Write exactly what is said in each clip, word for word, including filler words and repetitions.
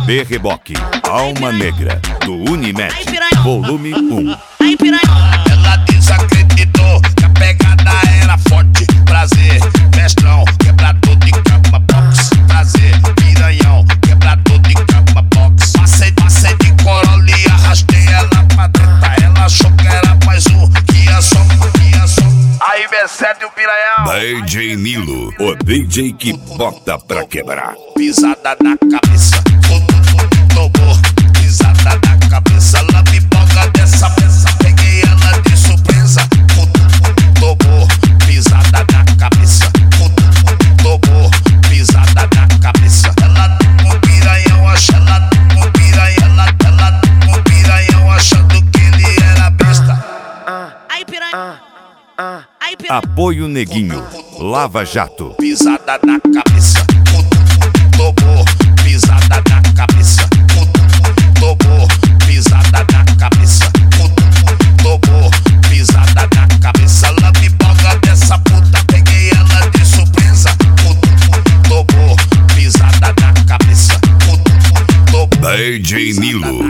D Reboque, Alma Negra, do Unimed, volume um. Ela desacreditou que a pegada era forte. Prazer, mestrão, quebrador de cama box. Prazer, piranhão, quebrador de cama box. Passei, passei de Corolla e arrastei ela pra dentro. Ela achou que era mais um, que ia só, que ia só. Aí me cede o piranhão. D J Nilo, o D J que bota pra quebrar. Pisada na cabeça, tomou. Pisada na cabeça, ela me boga dessa peça. Peguei ela de surpresa, tomou. Pisada na cabeça, tomou. Pisada na cabeça. Ela com piranhão, acha ela com piranhão, ela, ela com piranhão, achando que ele era besta. Aí piranha. Aí piranha. Apoio Neguinho, Lava Jato. Pisada na cabeça, tomou. Pisada na cabeça, tomou. Pisada na cabeça, tomou. Pisada na cabeça, ela me boga dessa puta. Peguei ela de surpresa, tomou. Pisada na cabeça, tomou. D J Nilo.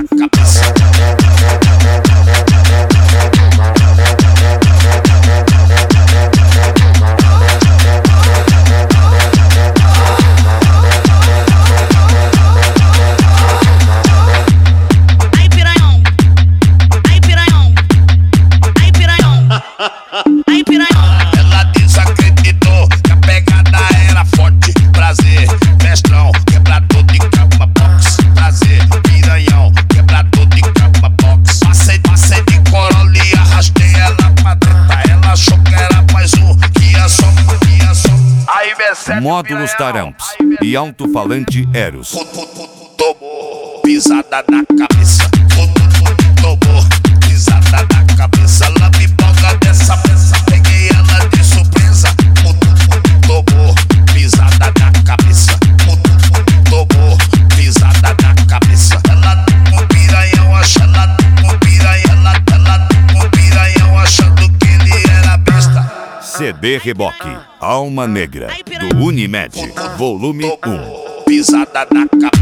Ela desacreditou que a pegada era forte. Prazer, mestrão, quebrador de cama box. Prazer, piranhão, quebrador de cama box. Passei, passei de Corolla e arrastei ela pra dentro. Ela achou que era mais um, que ia só, que ia só. Aí me cede o Módulos piranhão. Taramps e alto-falante Eros. Tomou. Pisada na cabeça, tomou. Pisada na cabeça, ela me boga dessa peça. Peguei ela de surpresa, tomou. Pisada na cabeça, tomou. Pisada na cabeça. Ela com piranhão, acha ela com piranhão, ela, ela com piranhão, achando que ele era besta. C D Reboque, Alma Negra, do Unimed, volume um. Pisada na cabeça.